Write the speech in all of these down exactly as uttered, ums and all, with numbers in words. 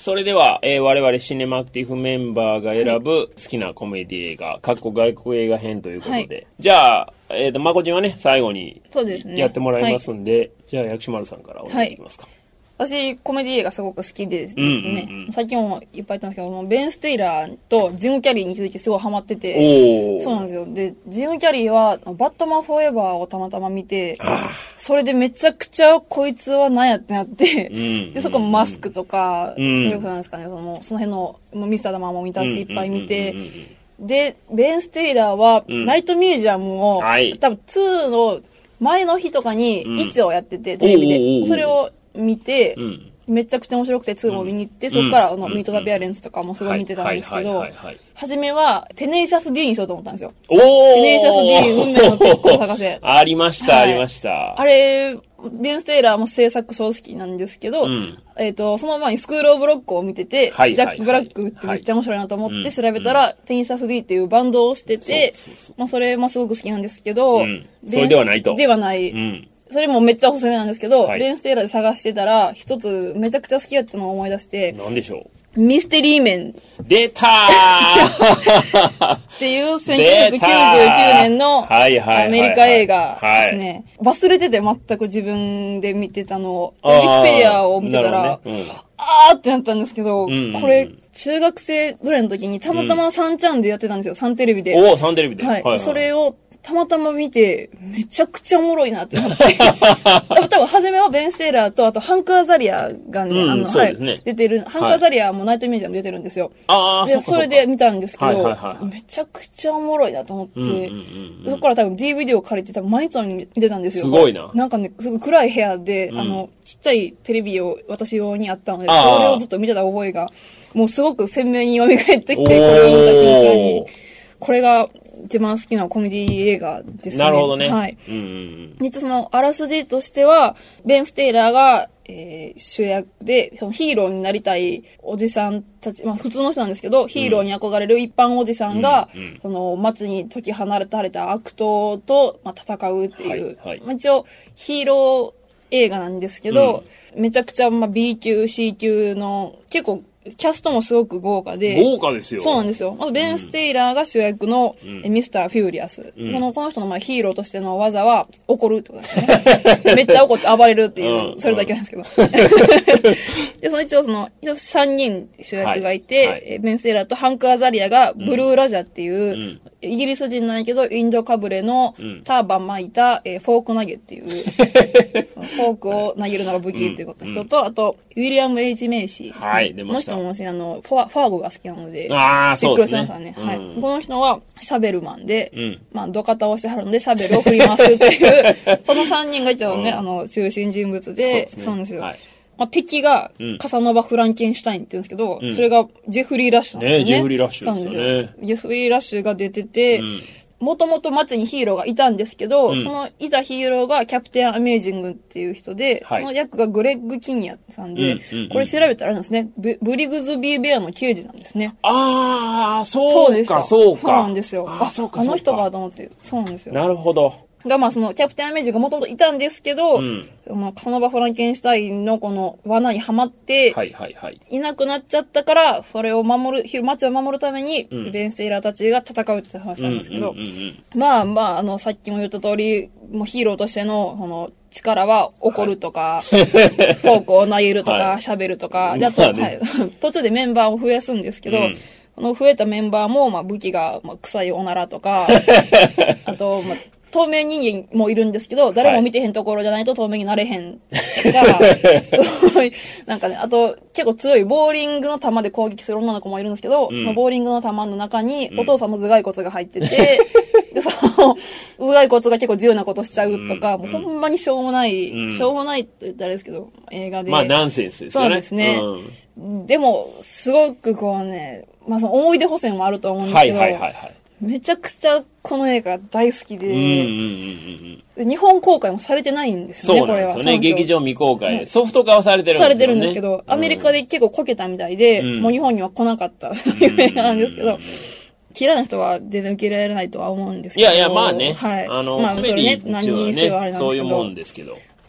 それでは、えー、我々シネマアクティブメンバーが選ぶ好きなコメディ映画、かっこ外国映画編ということで。はい、じゃあ、えっ、ー、と、まこちんはね、最後にそうですね。やってもらいますんで、はい、じゃあ、薬師丸さんからお願いできますか。はい、 私、コメディ映画すごく好きでですね、うんうんうん、さっきもいっぱい言ったんですけども、ベン・ステイラーとジム・キャリーに続きすごいハマってて、そうなんですよ。で、ジム・キャリーは、バットマン・フォーエバーをたまたま見て、それでめちゃくちゃこいつは何やってなって、うんうんうん、で、そこもマスクとか、うん、そういうことなんですかね、その、その辺の、ミスター・ダマーも見たし、いっぱい見て、で、ベン・ステイラーは、うん、ナイト・ミュージアムを、はい、多分にの前の日とかにいちをやってて、うん、テレビで、それを見て、うんめちゃくちゃ面白くてにも見に行って、うん、そこからあの、うん、ミート・ザ・ペアレンツとかもすごい見てたんですけど、はじめはテネイシャス D にしようと思ったんですよ。おーテネイシャス D 運命のピックを探せ。 ありました、はい、ありました。 あれ、ベン・ステイラーも制作総指揮なんですけど、うん、えっ、ー、と、その前にスクール・オブ・ロックを見てて、はい、ジャック・ブラックってめっちゃ面白いなと思って調べたら、はい、テネイシャス D っていうバンドをしてて、そうそうそうまあそれもすごく好きなんですけど、うん、 それではないと。 ではない。うんそれもめっちゃおすすめなんですけど、はい、ベン・ステイラーで探してたら、一つめちゃくちゃ好きだったのを思い出して。 何でしょうミステリーメン。 出たーっていうせんきゅうひゃくきゅうじゅうきゅうねんのアメリカ映画ですね。忘れてて全く自分で見てたのを。ウィキペディアを見てたら、ねうん、あーってなったんですけど、うんうんうん、これ、中学生ぐらいの時にたまたまさんちゃんでやってたんですよ。さんテレビで。 おー、さんテレビで。 はい。はいはい、それを、たまたま見て、めちゃくちゃおもろいなってなって。多分、初めはベン・ステイラーと、あと、ハンク・アザリアがね、うん、あの、はい、出てる、ハンク・アザリアもナイト・ミュージアム出てるんですよ。ああ、で、それで見たんですけど、はいはいはい、めちゃくちゃおもろいなと思って、うんうんうんうん、そこから多分 ディーブイディー を借りて多分毎日のように見てたんですよ。 すごいな。 なんかね、すごい暗い部屋で、うん、あの、ちっちゃいテレビを私用にあったので、それをずっと見てた覚えが、もうすごく鮮明に蘇ってきて、これを見た瞬間に、これが、一番好きなコメディ映画ですね。 なるほどね。 はい。うんうんうん、実はその、あらすじとしては、ベン・ステイラーが、えー、主役で、そのヒーローになりたいおじさんたち、まあ普通の人なんですけど、ヒーローに憧れる一般おじさんが、うんうん、その、街に解き放たれた悪党と、まあ、戦うっていう、はいはい、まあ、一応、ヒーロー映画なんですけど、うん、めちゃくちゃ、まあ B 級、C 級の、結構、キャストもすごく豪華で。 豪華ですよ。 そうなんですよ。まずベン・ステイラーが主役の、うん、ミスター・フューリアス。うん、この、この人のまあヒーローとしての技は怒るってことですね。めっちゃ怒って暴れるっていう、うん、それだけなんですけど。で、その一応その、一応さんにん主役がいて、はいはい、ベン・ステイラーとハンク・アザリアがブルー・ラジャっていう、うん、イギリス人なんやけど、インドかぶれのターバン巻いた、えー、フォーク投げっていう、フォークを投げるのが武器っていうこと人と、うん、あと、ウィリアム・エイジ・メイシー、ね。はい、出ました。この人もあのファ、ファーゴが好きなので、 ああ、そうですね。 ねはい、うん。この人はシャベルマンで、うん、まあ、土方をしてはるので、シャベルを振りますっていう、そのさんにんが一応ね、うん、あの、中心人物で、そうですね。そうなんですよ。はいまあ、敵が、カサノバ・フランケンシュタインって言うんですけど、うん、それがジェフリー・ラッシュなんですよね。 ねジェフリー・ラッシュですよね。 そうなんですよ。ジェフリー・ラッシュが出てて、もともと街にヒーローがいたんですけど、うん、そのいたヒーローがキャプテン・アメージングっていう人で、はい、その役がグレッグ・キニアさんで、うんうんうん、これ調べたらあれなんですね、ブ、ブリグズビー・ベアの刑事なんですね。 ああ、そうか、そうか。 そうなんですよ。あ、そうか、あの人かと思って。そうなんですよ。 なるほど。 が、まあ、その、キャプテンアメージがもともといたんですけど、うん、まあ、カサノバ・フランケンシュタインのこの罠にはまって、はいはいはい。いなくなっちゃったから、それを守る、街を守るために、うん、ベン・ステイラーたちが戦うって話なんですけど、うんうんうんうん、まあまあ、あの、さっきも言った通り、もうヒーローとしての、この、力は怒るとか、はい、フォークを投げるとか、はい、シャベルとか、であと、まあねはい、途中でメンバーを増やすんですけど、うんこの増えたメンバーも、まあ、武器が、まあ、臭いおならとか、あと、まあ、透明人間もいるんですけど、誰も見てへんところじゃないと透明になれへんとか、はい、そういう、なんかね、あと、結構強いボーリングの球で攻撃する女の子もいるんですけど、うん、ボーリングの球の中にお父さんの頭蓋骨が入ってて、うん、で、その、頭蓋骨が結構自由なことしちゃうとか、うん、もうほんまにしょうもない、うん、しょうもないって言ったらあれですけど、映画で。 まあ、ナンセンスですよね。 そうですね。うん、でも、すごくこうね、まあその思い出補正もあると思うんですけど、はいはいはいはい、めちゃくちゃこの映画大好きで、うんうんうんうん、日本公開もされてないんですよね、これは。 そうなんですよね。劇場未公開、はい。ソフト化はされてるんですよね。 されてるんですけど、アメリカで結構こけたみたいで、うん、もう日本には来なかった映画なんですけど、嫌いな人は全然受け入れられないとは思うんですけど。 いやいや、まあね。 はい。 あの、 まあ、それね、何人にせよあれなんですけど。 そういうもんですけど。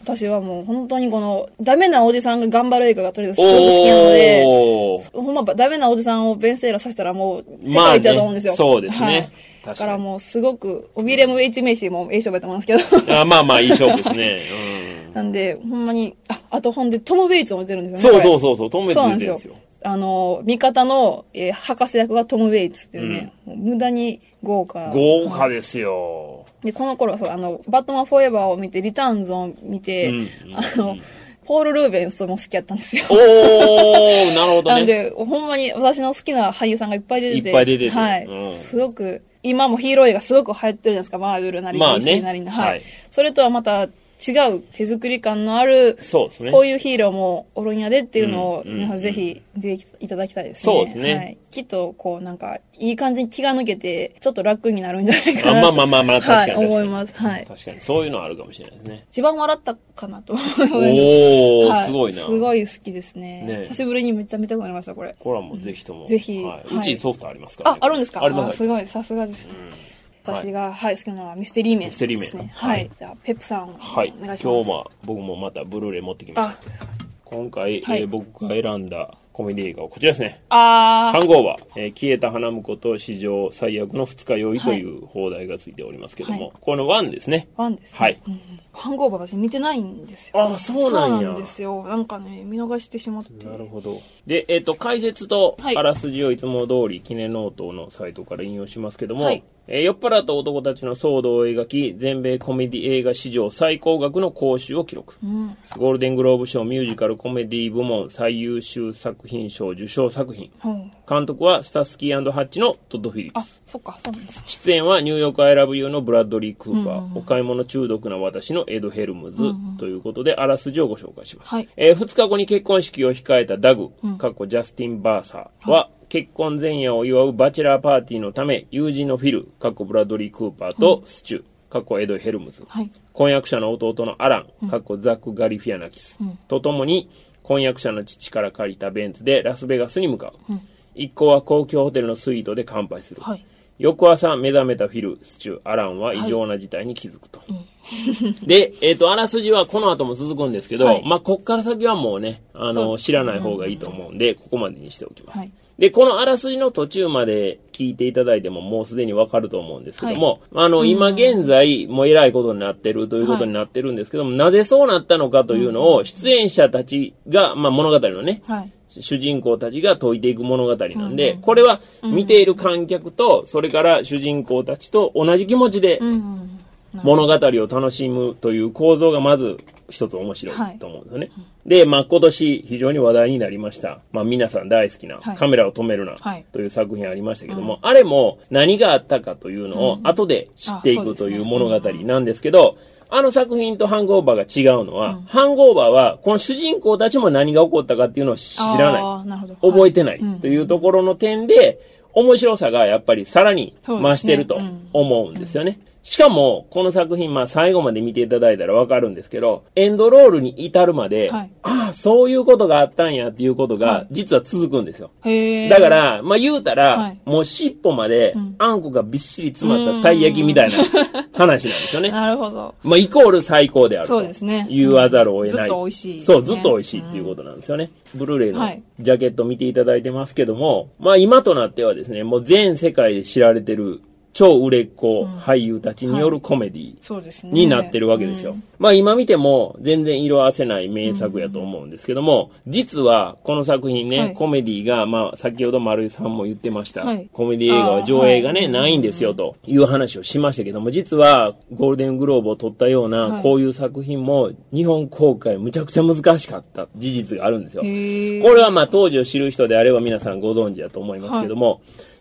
私はもう本当にこの、ダメなおじさんが頑張る映画がとりあえずすごく好きなので、ほんまダメなおじさんをベン・スティラーさせたらもう世界一だと思うんですよ。 まあね、そうですね。はいだからもうすごく、ウィレム・ウェイチ・メイシーもいい勝負だと思うんですけど。 あまあまあいい勝負ですね。 うん、なんで、ほんまに、あ、あとほんでトム・ウェイツも出てるんですよね。そうそうそうそう、トム・ウェイツ出てるんですよ。 あの、味方の、えー、博士役がトム・ウェイツっていうね、うん、無駄に豪華。 豪華ですよ。 で、この頃、そう、あの、バットマン・フォーエバーを見て、リターンズを見て、うんうん、あの、ポール・ルーベンスも好きやったんですよ。 おー、なるほどね。 なんで、ほんまに私の好きな俳優さんがいっぱい出てて。 いっぱい出てて。 はい。うん、すごく、今もヒーロー映画すごく流行ってるじゃないですか、マーベルなり、ディーシーなりの。はい。それとはまた、違う手作り感のある、 そうですね。 こういうヒーローもおるんやでっていうのを、皆さんぜひ出ていただきたいですね。 そうですね。はい。 きっと、こう、なんか、いい感じに気が抜けて、ちょっと楽になるんじゃないかなと。 まあまあまあまあ、確かに。 はい、思います。はい。 確かに。そういうのはあるかもしれないですね。 一番笑ったかなと思います。おー、はい、すごいな。 すごい好きですね。ね久しぶりにめっちゃ見たくなりました、これ。 これはもうぜひとも。 ぜひ。 はい。うちソフトありますから、 ね。あ、あるんですかあります。 すごい、さすがです。私が、はい、好きなのはミステリーメンですね。ミステリーメン。はい。じゃあ、ペップさん、 はい。 お願いします。 今日は僕もまたブルーレイ持ってきました。今回、はい、えー、僕が選んだコメディ映画はこちらですね。 あー。 ハングオーバー、えー、消えた花婿と史上最悪の二日酔いという放題がついておりますけども、はい、このワンですね。 ワンですね。 はい。 うん、ハングオーバー私見てないんですよ。 あ、そうなんや。 そうなんですよ。なんかね、見逃してしまって。 なるほど。で、えっ、ー、と、解説とあらすじをいつも通り、キネノートのサイトから引用しますけども、はい、えー、酔っ払った男たちの騒動を描き、全米コメディ映画史上最高額の興収を記録、うん、ゴールデングローブ賞ミュージカルコメディ部門最優秀作品賞受賞作品、うん、監督はスタスキー&ハッチのトッド・フィリップス。 あ、そっか、そうなんです。 出演はニューヨーク・アイ・ラブ・ユーのブラッドリー・クーパー、うんうん、お買い物中毒な私のエド・ヘルムズ、うんうん、ということであらすじをご紹介します、はい。えー、ふつかごに結婚式を控えたダグ、うん、かっこジャスティン・バーサーは、はい、結婚前夜を祝うバチェラーパーティーのため、友人のフィル、かっこブラッドリー・クーパーとスチュー、かっこエド・ヘルムズ、はい、婚約者の弟のアラン、かっこザック・ガリフィアナキス、うん、とともに、婚約者の父から借りたベンツでラスベガスに向かう。うん、一行は高級ホテルのスイートで乾杯する。はい、翌朝、目覚めたフィル、スチュー、アランは異常な事態に気づくと。はいうん、で、えっ、ー、と、あらすじはこの後も続くんですけど、はい、まあ、こっから先はもうね、あの、知らない方がいいと思うんで、ここまでにしておきます。はいで、このあらすじの途中まで聞いていただいてももうすでにわかると思うんですけども、はい、あの、今現在、もう偉いことになってるということになってるんですけども、はい、なぜそうなったのかというのを、出演者たちが、まあ物語のね、はい、主人公たちが解いていく物語なんで、うん、これは見ている観客と、それから主人公たちと同じ気持ちで、物語を楽しむという構造がまず一つ面白いと思うんですよね。はい、で、まあ、今年非常に話題になりました。まあ、皆さん大好きな、はい、カメラを止めるなという作品ありましたけども、はい、あれも何があったかというのを後で知っていくという物語なんですけど、あの作品とハングオーバーが違うのは、うん、ハングオーバーはこの主人公たちも何が起こったかっていうのを知らない。なるほど覚えてない、はい、というところの点で、面白さがやっぱりさらに増してると思うんですよね。しかも、この作品、まあ最後まで見ていただいたらわかるんですけど、エンドロールに至るまで、はい、ああ、そういうことがあったんやっていうことが、実は続くんですよ。はい、だから、まあ言うたら、はい、もう尻尾まで、あんこがびっしり詰まったたい焼きみたいな話なんですよね。 なるほど。 まあイコール最高であると。 そうですね。 言わざるを得ない。 ずっと美味しい、ね。 そう、ずっと美味しいっていうことなんですよね。うん、ブルーレイのジャケット見ていただいてますけども、まあ今となってはですね、もう全世界で知られてる、超売れっ子俳優たちによるコメディになってるわけですよ。うんはい、まあ今見ても全然色褪せない名作やと思うんですけども、うん、実はこの作品ね、はい、コメディが、まあ先ほど丸井さんも言ってました。はい、コメディ映画は上映がね、はい、ないんですよという話をしましたけども、実はゴールデングローブを取ったようなこういう作品も日本公開むちゃくちゃ難しかった事実があるんですよ。これはまあ当時を知る人であれば皆さんご存知だと思いますけども、はい、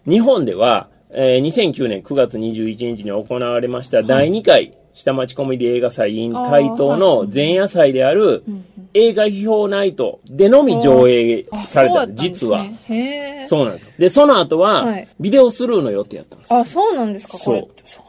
日本ではえー、にせんきゅうねんくがつにじゅういちにちに行われましただいにかい下町コメディ映画祭 in 台東の前夜祭である映画批評ナイトでのみ上映されたんです、実は。そうなんですよ。で、その後はビデオスルーの予定やったんです。 あ、そうなんですか、これ。そうなんや。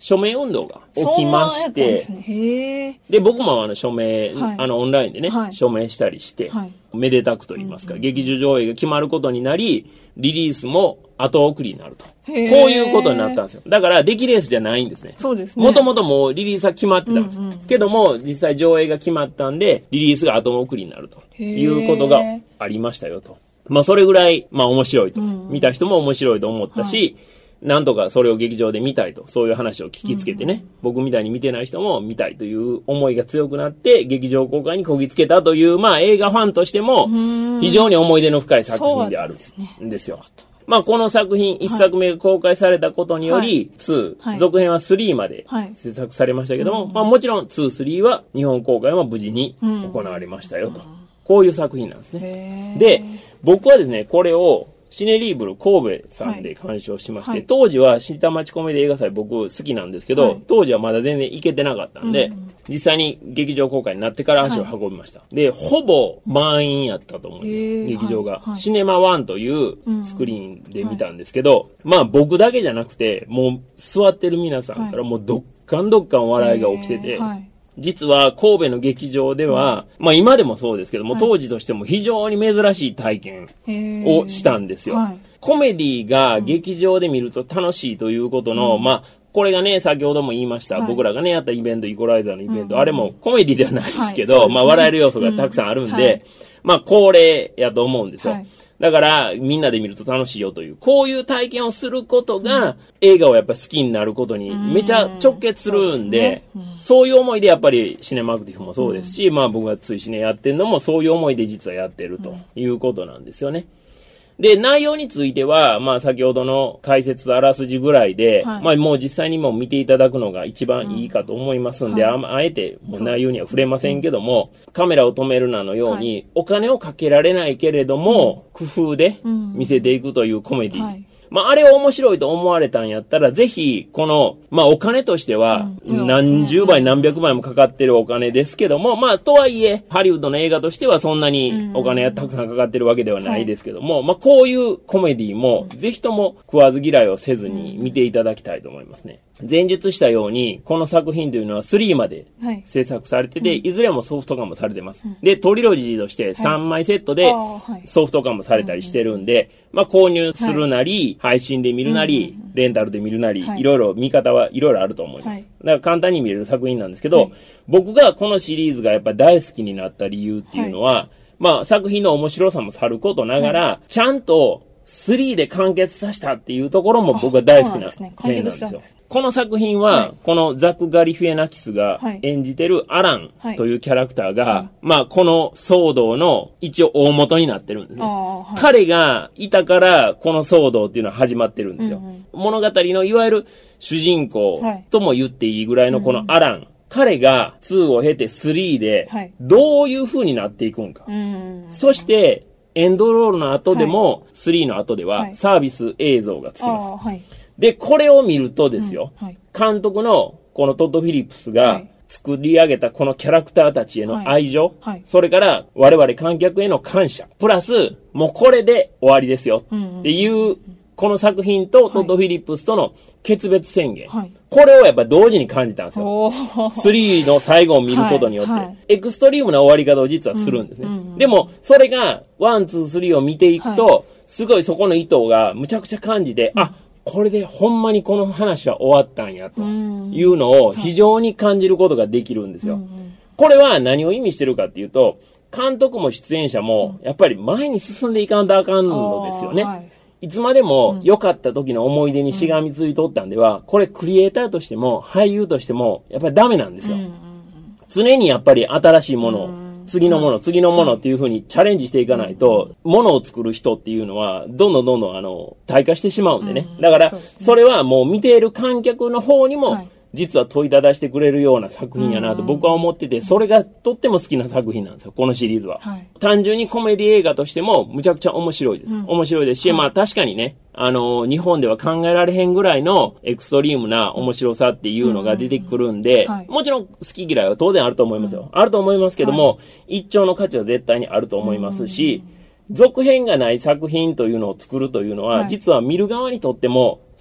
署名運動が起きまして、 ですね、へで、僕もあの署名、はい、あのオンラインでね、はい、署名したりして、はい、めでたくと言いますか、うん、劇場上映が決まることになり、リリースも後送りになると。こういうことになったんですよ。だから出来レースじゃないんですね。 そうですね。 もともともうリリースは決まってたんです。うんうん、けども、実際上映が決まったんで、リリースが後送りになるということがありましたよと。まあそれぐらい、まあ面白いと。うんうん、見た人も面白いと思ったし、はい、なんとかそれを劇場で見たいと、そういう話を聞きつけてね、うんうん、僕みたいに見てない人も見たいという思いが強くなって、劇場公開にこぎつけたという、まあ映画ファンとしても、非常に思い出の深い作品であるんですよ。まあこの作品、いっさくめが公開されたことにより、はい、に、はい、続編はさんまで制作されましたけども、はい、まあもちろんに、さんは日本公開も無事に行われましたよと。うん、こういう作品なんですね。で、僕はですね、これを、シネリーブル神戸さんで鑑賞しまして、はい、当時は下町コメディ映画祭僕好きなんですけど、はい、当時はまだ全然行けてなかったんで、うん、実際に劇場公開になってから足を運びました。はい、で、ほぼ満員やったと思います、劇場が、はいはい。シネマワンというスクリーンで見たんですけど、うんはい、まあ僕だけじゃなくて、もう座ってる皆さんからもうどっかんどっかん笑いが起きてて、はい実は神戸の劇場では、うん、まあ今でもそうですけども、はい、当時としても非常に珍しい体験をしたんですよ。はい、コメディが劇場で見ると楽しいということの、うん、まあ、これがね、先ほども言いました、はい、僕らがね、やったイベント、イコライザーのイベント、うん、あれもコメディではないですけど、はい、まあ笑える要素がたくさんあるんで、うんはい、まあ恒例やと思うんですよ。はいだから、みんなで見ると楽しいよという、こういう体験をすることが、うん、映画をやっぱ好きになることにめちゃ直結するんで、そうですねうん、そういう思いでやっぱりシネマクティフもそうですし、うん、まあ僕がついシネやってるのもそういう思いで実はやってるということなんですよね。で、内容については、まあ先ほどの解説あらすじぐらいで、はい、まあもう実際にも見ていただくのが一番いいかと思いますんで、うんはい、あ, あえてもう内容には触れませんけども、カメラを止めるなのように、はい、お金をかけられないけれども、うん、工夫で見せていくというコメディ。はいまあ、あれを面白いと思われたんやったら、ぜひ、この、まあ、お金としては、何十倍、何百倍もかかってるお金ですけども、まあ、とはいえ、ハリウッドの映画としてはそんなにお金がたくさんかかってるわけではないですけども、まあ、こういうコメディも、ぜひとも食わず嫌いをせずに見ていただきたいと思いますね。前述したように、この作品というのはさんまで制作されてて、はい、いずれもソフト化もされてます。うん、で、トリロジーとしてさんまいセットでソフト化もされたりしてるんで、まあ購入するなり、はい、配信で見るなり、うん、レンタルで見るなり、はい、いろいろ見方はいろいろあると思います。はい、だから簡単に見れる作品なんですけど、はい、僕がこのシリーズがやっぱ大好きになった理由っていうのは、はい、まあ作品の面白さもさることながら、はい、ちゃんとスリーで完結させたっていうところも僕は大好きな点なんですよ。この作品は、はい、このザク・ガリフィエナキスが演じてるアランというキャラクターが、はい、まあこの騒動の一応大元になってるんですね。はい、彼がいたからこの騒動っていうのは始まってるんですよ。うんうん、物語のいわゆる主人公とも言っていいぐらいのこのアラン。はいうん彼がにを経てさんでどういう風になっていくんか。はい、そしてエンドロールの後でも、はい、さんの後ではサービス映像がつきます。はい、で、これを見るとですよ、うんはい、監督のこのトッド・フィリップスが作り上げたこのキャラクターたちへの愛情、はいはい、それから我々観客への感謝、プラスもうこれで終わりですよっていう、うんうんこの作品とトッド・フィリップスとの決別宣言、はい、これをやっぱ同時に感じたんですよ。さんの最後を見ることによって、はいはい、エクストリームな終わり方を実はするんですね。うんうんうん、でも、それがワン、ツー、スリーを見ていくと、はい、すごいそこの意図がむちゃくちゃ感じて、うん、あ、これでほんまにこの話は終わったんやというのを非常に感じることができるんですよ。はいうんうん、これは何を意味してるかっていうと、監督も出演者もやっぱり前に進んでいかんとあかんのですよね。はいいつまでも良かった時の思い出にしがみついとったんでは、これクリエイターとしても俳優としてもやっぱりダメなんですよ。常にやっぱり新しいもの、次のもの、次のものっていう風にチャレンジしていかないと、ものを作る人っていうのはどんどんどんどんあの、退化してしまうんでね。だから、それはもう見ている観客の方にも、実は問いただしてくれるような作品やなと僕は思ってて、それがとっても好きな作品なんですよ、このシリーズは。はい、単純にコメディ映画としてもむちゃくちゃ面白いです。うん、面白いですし、はい、まあ確かにね、あのー、日本では考えられへんぐらいのエクストリームな面白さっていうのが出てくるんで、はい、もちろん好き嫌いは当然あると思いますよ。うん、あると思いますけども、はい、一丁の価値は絶対にあると思いますし、続編がない作品というのを作るというのは、はい、実は見る側にとっても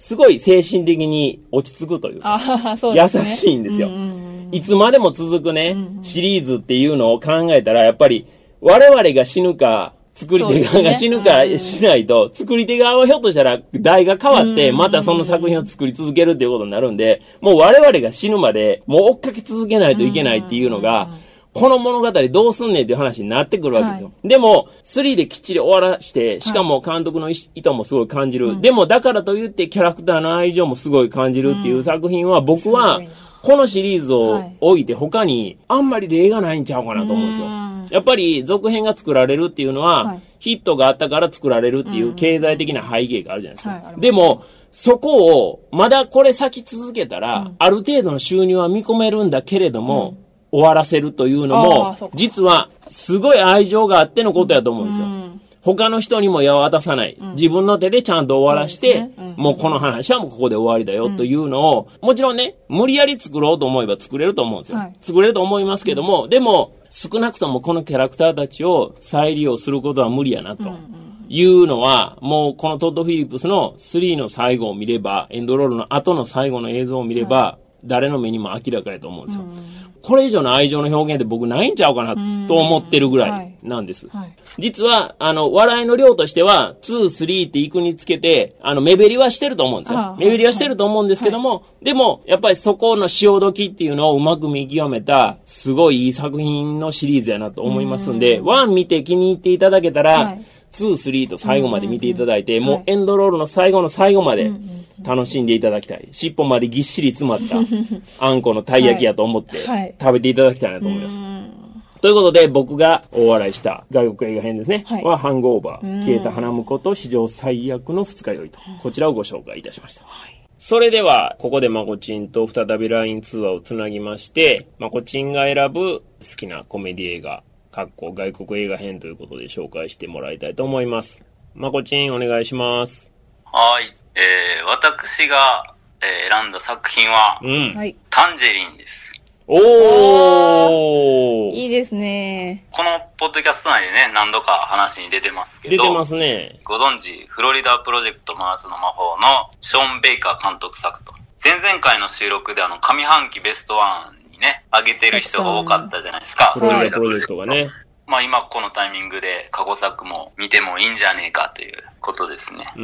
すごい精神的に落ち着くというか、 あそうですね、 優しいんですよ、うんうんうん。いつまでも続くね、うんうん、シリーズっていうのを考えたら、やっぱり我々が死ぬか、作り手側が死ぬかしないと、作り手側はひょっとしたら代が変わって、またその作品を作り続けるっていうことになるんで、もう我々が死ぬまで、もう追っかけ続けないといけないっていうのが、この物語どうすんねんっていう話になってくるわけですよ。はい、でも、スリーできっちり終わらして、しかも監督の意図もすごい感じる。はい、でも、だからといってキャラクターの愛情もすごい感じるっていう作品は、僕は、このシリーズを置いて他にあんまり例がないんちゃうかなと思うんですよ。やっぱり続編が作られるっていうのは、はい、ヒットがあったから作られるっていう経済的な背景があるじゃないですか。はい、でも、そこを、まだこれ先続けたら、うん、ある程度の収入は見込めるんだけれども、うん、終わらせるというのも、実はすごい愛情があってのことやと思うんですよ。うん、他の人にも矢を渡さない、うん。自分の手でちゃんと終わらして、ねうん、もうこの話はもうここで終わりだよというのを、うん、もちろんね、無理やり作ろうと思えば作れると思うんですよ。はい、作れると思いますけども、うん、でも、少なくともこのキャラクターたちを再利用することは無理やなというのは、もうこのトッド・フィリップスのスリーの最後を見れば、エンドロールの後の最後の映像を見れば、誰の目にも明らかやと思うんですよ。これ以上の愛情の表現って僕ないんちゃうかなと思ってるぐらいなんです。はいはい、実は、あの、笑いの量としては、に、さんって行くにつけて、あの、目減りはしてると思うんですよ。目減りはしてると思うんですけども、はい、でも、やっぱりそこの潮時っていうのをうまく見極めた、すごいいい作品のシリーズやなと思いますんで、ワン見て気に入っていただけたら、はい、に、さんと最後まで見ていただいて、もうエンドロールの最後の最後まで楽しんでいただきたい。尻尾までぎっしり詰まったあんこのたい焼きやと思って食べていただきたいなと思います。ということで僕が大笑いした外国映画編ですね。はい、はハングオーバー、消えた花婿と史上最悪の二日酔いと、こちらをご紹介いたしました。はい、それでは、ここでまこちんと再び ライン 通話をつなぎまして、まこちんが選ぶ好きなコメディ映画、かっこ外国映画編ということで紹介してもらいたいと思います。まこちんお願いします。 はい、えー、私が、えー、選んだ作品は、うん、タンジェリンです。 おー、 いいですね。 このポッドキャスト内でね、何度か話に出てますけど、 出てますね。 ご存知、フロリダプロジェクト真夏の魔法のショーン・ベイカー監督作と、前々回の収録であの上半期ベストワンにね、上げてる人が多かったじゃないですか。 フロリダプロジェクトがね。 まあ今このタイミングで過去作も見てもいいんじゃねえかということですね。うん、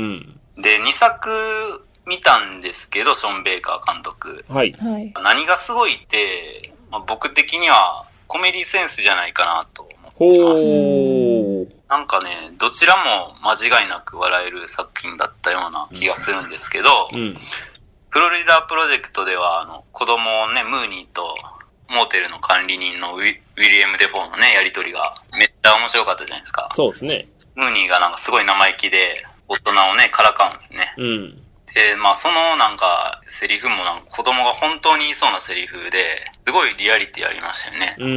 で、にさく見たんですけど、ショーン・ベイカー監督。はい。何がすごいって、まあ、僕的にはコメディセンスじゃないかなと思ってます。なんかね、どちらも間違いなく笑える作品だったような気がするんですけど、うんうん、フロリダプロジェクトではあの子供をね、ムーニーとモーテルの管理人のウィ、ウィリアム・デフォーのね、やりとりがめっちゃ面白かったじゃないですか。 そうですね。 ムーニーがなんかすごい生意気で大人をね、からかうんですね。うん。で、まあそのなんかセリフもなんか子供が本当に言いそうなセリフで、すごいリアリティありましたよね。 うん。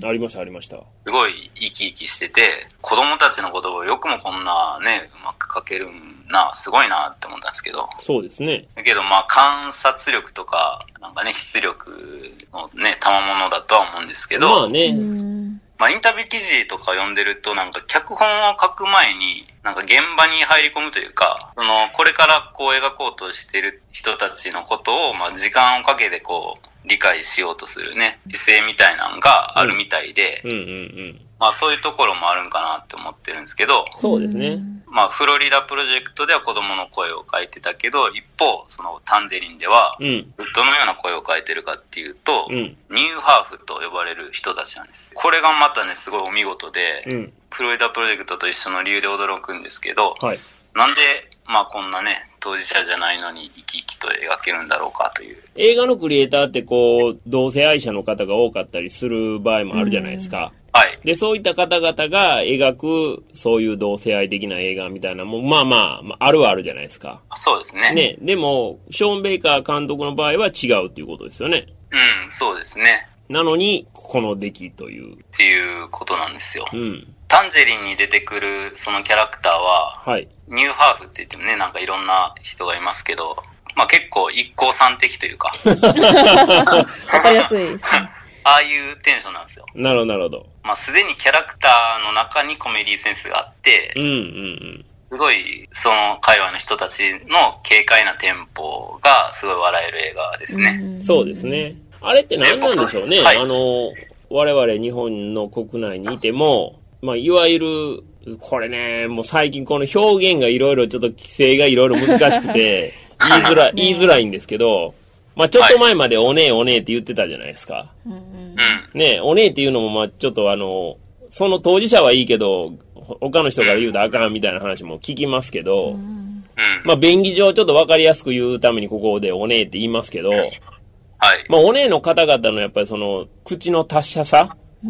ありましたありました。 すごい生き生きしてて、子供たちの言葉をよくもこんなね、うまく書けるな、すごいなって思ったんですけど。 そうですね。 だけどまあ観察力とか、なんかね、出力のね、賜物だとは思うんですけど。 まあね。 まあインタビュー記事とか読んでるとなんか脚本を書く前になんか現場に入り込むというか、そのこれからこう描こうとしている人たちのことをまあ時間をかけてこう理解しようとするね、姿勢みたいなのがあるみたいで、うんうんうんうん、まあそういうところもあるんかなって思ってるんですけど、 そうですね。 まあフロリダプロジェクトでは子供の声を変えてたけど、一方そのタンジェリンではどのような声を変えてるかっていうと、うん、ニューハーフと呼ばれる人たちなんです。これがまたねすごいお見事で、うん、フロリダプロジェクトと一緒の理由で驚くんですけど、はい、なんでまあこんなね当事者じゃないのに生き生きと描けるんだろうかという。 映画のクリエイターってこう同性愛者の方が多かったりする場合もあるじゃないですか。はい。で、そういった方々が描く、そういう同性愛的な映画みたいなもん、まあまあ、まあ、あるはあるじゃないですか。 そうですね。 ね。でも、ショーン・ベイカー監督の場合は違うっていうことですよね。 うん、そうですね。 なのに、この出来という。 っていうことなんですよ。うん。タンジェリンに出てくるそのキャラクターは、はい。ニューハーフって言ってもね、なんかいろんな人がいますけど、まあ結構一光三的というか。 わかりやすい。 ああいうテンションなんですよ。 なるほど、なるほど。 まあ、すでにキャラクターの中にコメディセンスがあって、うんうんうん。 すごい、その界隈の人たちの軽快なテンポがすごい笑える映画ですね。 うん、そうですね。あれって何なんでしょうね。はい、あの、我々日本の国内にいても、まあ、いわゆる、これね、もう最近この表現がいろいろちょっと規制がいろいろ難しくて、言いづらい、言いづらいんですけど、まあ、ちょっと前までおねえおねえって言ってたじゃないですか。うん、ねえ、おねえっていうのもまあ、ちょっとあの、その当事者はいいけど、他の人から言うとあかんみたいな話も聞きますけど、うん、まあ、便宜上ちょっとわかりやすく言うためにここでおねえって言いますけど、はい。まあ、おねえの方々のやっぱりその、口の達者さ、うん、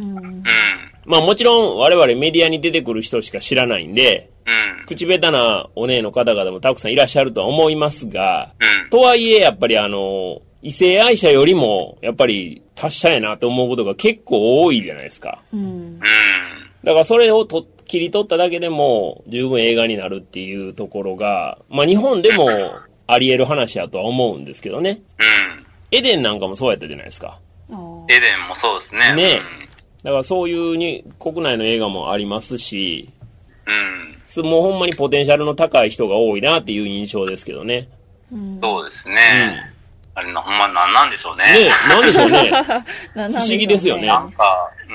まあもちろん我々メディアに出てくる人しか知らないんで、うん、口下手なお姉の方々もたくさんいらっしゃるとは思いますが、うん、とはいえやっぱりあの、異性愛者よりもやっぱり達者やなと思うことが結構多いじゃないですか。うん、だからそれをと切り取っただけでも十分映画になるっていうところが、まあ日本でもあり得る話やとは思うんですけどね。うん、エデンなんかもそうやったじゃないですか。 エデンもそうですね。 ね。だからそういうに国内の映画もありますし、うん、もうほんまにポテンシャルの高い人が多いなっていう印象ですけどね。 うん、そうですね。うん、あれな、ほんまなんなんでしょうね。 ね、なんでしょうね。不思議ですよね。 なんか、うん。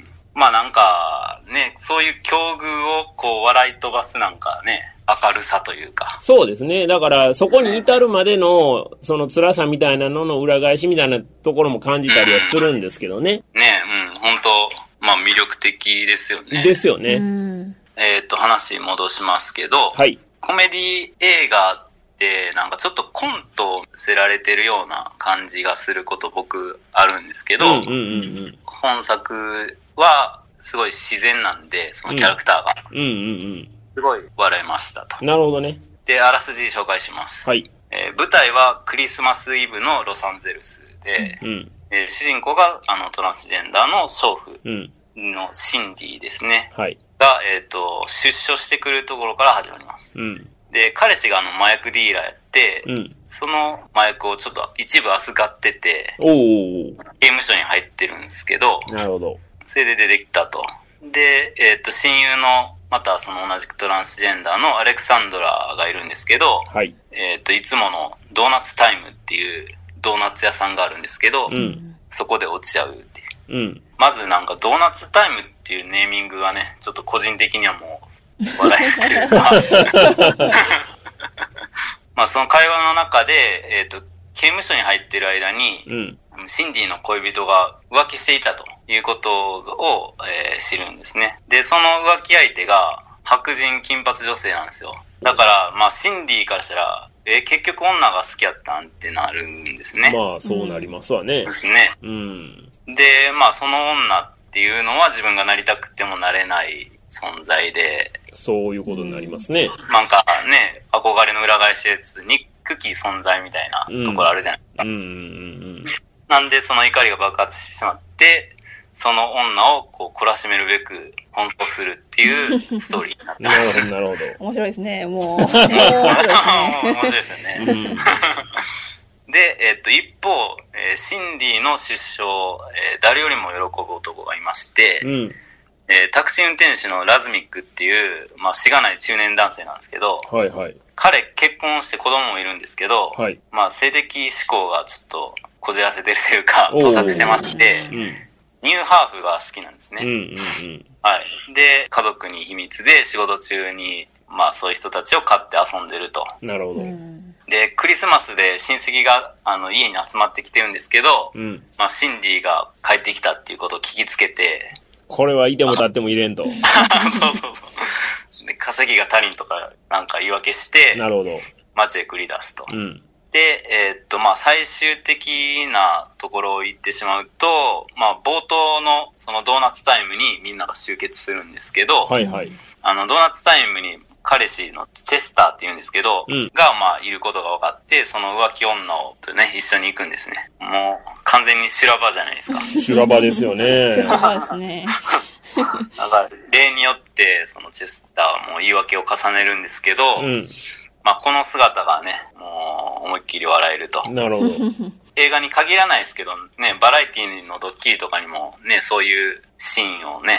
まあなんか、ね、そういう境遇をこう笑い飛ばすなんかね、明るさというか。 そうですね。だから、そこに至るまでの、その辛さみたいなのの裏返しみたいなところも感じたりはするんですけどね。 うん、ね、うん、本当まあ魅力的ですよね。 ですよね。 えっと、話戻しますけど、はい。コメディ映画ってなんかちょっとコントをせられてるような感じがすること僕あるんですけど、うんうんうんうん、本作はすごい自然なんで、そのキャラクターが。うんうんうんうんすごい笑いましたと。 なるほどね。 で、あらすじ紹介します。はい。えー、舞台はクリスマスイブのロサンゼルスで、うんえー、主人公があのトランスジェンダーの娼婦のシンディですね。はい。が、えっと、出所してくるところから始まります。うん。で、彼氏があの麻薬ディーラーやって、うん、その麻薬をちょっと一部預かってて、おー刑務所に入ってるんですけど、なるほど。それで出てきたと。で、えっと、親友のまたその同じくトランスジェンダーのアレクサンドラがいるんですけど、はい。えっと、いつものドーナツタイムっていうドーナツ屋さんがあるんですけど、うん、そこで落ちちゃうっていう。うん。まずなんかドーナツタイムっていうネーミングがね、ちょっと個人的にはもう笑えるというか、まあその会話の中で、えっと、刑務所に入ってる間に、うん、シンディの恋人が浮気していたということを、えー、知るんですね。で、その浮気相手が白人金髪女性なんですよ。だから、まあ、シンディからしたら、えー、結局女が好きやったんってなるんですね。 まあ、そうなりますわね。 ですね。うん。で、まあ、その女っていうのは自分がなりたくてもなれない存在で。 そういうことになりますね。 うん、なんかね、憧れの裏返しで憎き存在みたいなところあるじゃないですか。うん。うんうんうん。なんでその怒りが爆発してしまって、その女をこう懲らしめるべく奔走するっていうストーリーになってます。 なるほど。 面白いですね、もう。面白いですね。 面白いですよね。うん、で、えっと、一方、えー、シンディの出所、えー、誰よりも喜ぶ男がいまして、うんえー、タクシー運転手のラズミックっていう、まあ、しがない中年男性なんですけど、はいはい、彼結婚して子供もいるんですけど、はいまあ、性的思考がちょっとこじらせてるというか、盗作してまして、うん、ニューハーフが好きなんですね、うんうんうんはい。で、家族に秘密で仕事中に、まあそういう人たちを飼って遊んでると。 なるほど。 で、クリスマスで親戚があの家に集まってきてるんですけど、うんまあ、シンディが帰ってきたっていうことを聞きつけて、 これはいても立っても入れんと。そうそうそう。で、稼ぎが足りんとかなんか言い訳して、なるほど。街へ繰り出すと。うん、で、えー、っと、まあ、最終的なところを言ってしまうと、まあ、冒頭のそのドーナツタイムにみんなが集結するんですけど、はいはい。あの、ドーナツタイムに彼氏のチェスターって言うんですけど、うん、が、まあ、いることが分かって、その浮気女をね、一緒に行くんですね。もう、完全に修羅場じゃないですか。 修羅場ですよね。 修羅場ですね。 だから、例によって、そのチェスターも言い訳を重ねるんですけど、うん、まあ、この姿がね、もう、思いっきり笑えると。なるほど。映画に限らないですけど、ね、バラエティのドッキリとかにもね、そういうシーンをね、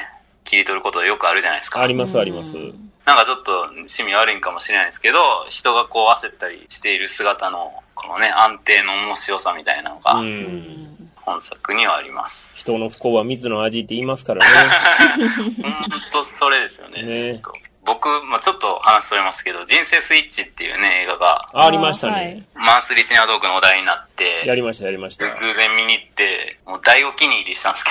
切り取ることよくあるじゃないですか。 ありますあります。 なんかちょっと趣味悪いんかもしれないですけど、人がこう焦ったりしている姿のこのね、安定の面白さみたいなのが本作にはあります。 人の不幸は蜜の味って言いますからね。 本当それですよね。ね、僕、まあ、ちょっと話それますけど、人生スイッチっていうね、映画があ, ありましたね。 マンスリーシネマトークのお題になって、 やりましたやりました。 偶然見に行って、もう大お気に入りしたんです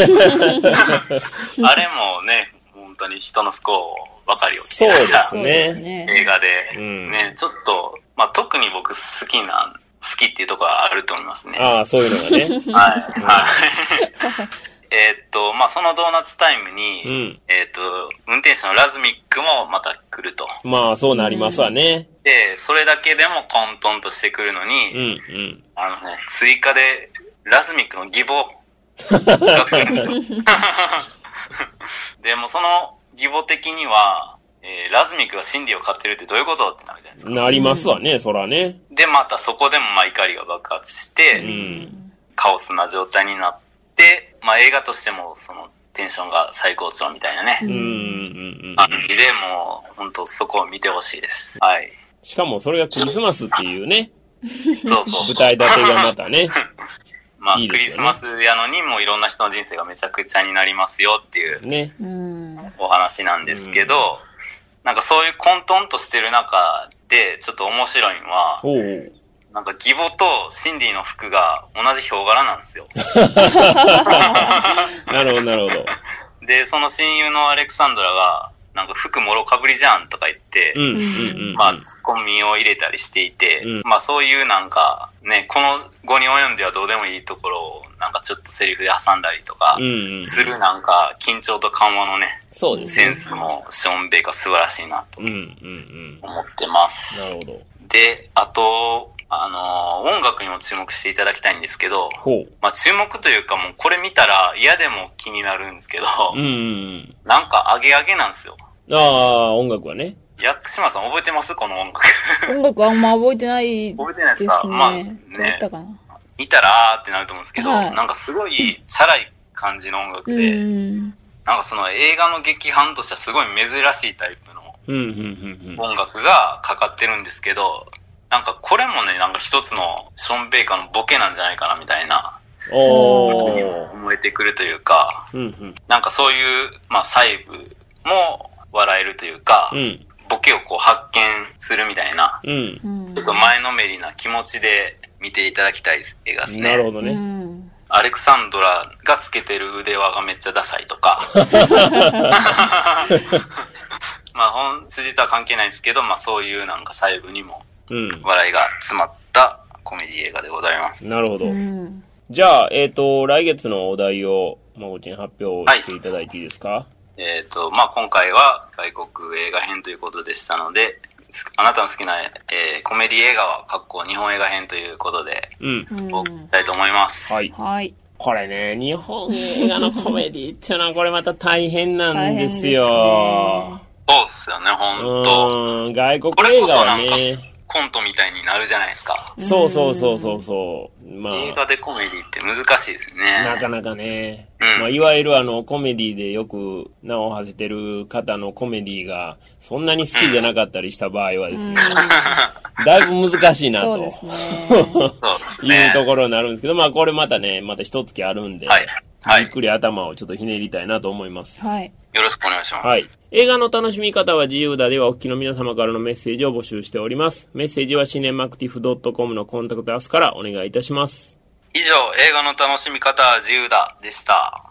けど、あれもね、本当に人の不幸ばかりを聞いてた映画で、うん、ね、ちょっと、まあ、特に僕好きな、好きっていうところはあると思いますね。 ああ、そういうのがね。 はい、はい。えっと、まあ、そのドーナツタイムに、うん、えっと、運転手のラズミックもまた来ると。 まあ、そうなりますわね。 で、それだけでも混沌としてくるのに、うんうん、あのね、追加で、ラズミックの義母が来るんですよ。でも、その義母的には、えー、ラズミックがシンディを飼ってるってどういうことってなるじゃないですか。 なりますわね、うん、そらね。 で、またそこでもまあ怒りが爆発して、うん、カオスな状態になって、まあ映画としてもそのテンションが最高潮みたいなね、うんうんうん、感じでもう本当そこを見てほしいです。はい。 しかもそれがクリスマスっていうね、 そうそうそう舞台立てがまたね。 まあいい、ね、クリスマスやのにもういろんな人の人生がめちゃくちゃになりますよっていう、ね、お話なんですけど、うん、なんかそういう混沌としてる中でちょっと面白いのは、おう、なんか義母とシンディの服が同じヒョウ柄なんですよ。 なるほどなるほど。 で、その親友のアレクサンドラがなんか服もろかぶりじゃんとか言って、うんうんうんうん、まあツッコミを入れたりしていて、うん、まあそういうなんかね、この後に及んではどうでもいいところをなんかちょっとセリフで挟んだりとかするなんか緊張と緩和のね、そうですね、センスもショーン・ベイカー素晴らしいなと思ってます。うんうんうん、なるほど。で、あと、あのー、音楽にも注目していただきたいんですけど、まあ注目というかもうこれ見たら嫌でも気になるんですけど、うんうん、なんかアゲアゲなんですよ。 ああ、音楽はね。 薬島さん覚えてますこの音楽。 音楽あんま覚えてないですね。 覚えてないですか？まあね、見たらあーってなると思うんですけど、はい、なんかすごいチャラい感じの音楽で、うん、なんかその映画の劇伴としてはすごい珍しいタイプの音楽がかかってるんですけど、なんかこれもね、なんか一つのショーン・ベイカーのボケなんじゃないかなみたいな風にも思えてくるというか、うんうん、なんかそういう、まあ、細部も笑えるというか、うん、ボケをこう発見するみたいな、うん、ちょっと前のめりな気持ちで見ていただきたい映画ですね。 なるほどね。 うん、 アレクサンドラがつけてる腕輪がめっちゃダサいとかまあ本筋とは関係ないですけど、まあそういうなんか細部にも笑いが詰まったコメディ映画でございます。 なるほど。うん、じゃあ、えっと、来月のお題を、まこちん発表していただいていいですか？はい、 えっと、まあ今回は外国映画編ということでしたので、あなたの好きな、えー、コメディ映画は、かっこ日本映画編ということで、うん。お送りしたいと思います。 はい。はい。これね、日本映画のコメディっていうのはこれまた大変なんですよ。 そうっすよね、ほんと。 うん、外国映画はね。 コントみたいになるじゃないですか。 そうそうそうそうそう。 まあ、映画でコメディって難しいですね。 なかなかね。うん、まあ、いわゆるあの、コメディでよく名を馳せてる方のコメディが、そんなに好きじゃなかったりした場合はですね、うん、だいぶ難しいなと。そうですね。そうですね。いうところになるんですけど、まあ、これまたね、また一月あるんで、はい。はい、ゆっくり頭をちょっとひねりたいなと思います。 はい。 よろしくお願いします。 はい。映画の楽しみ方は自由だではお聞きの皆様からのメッセージを募集しております。メッセージはシネマクティフドットコムのコンタクトアスからお願いいたします。 以上、映画の楽しみ方は自由だでした。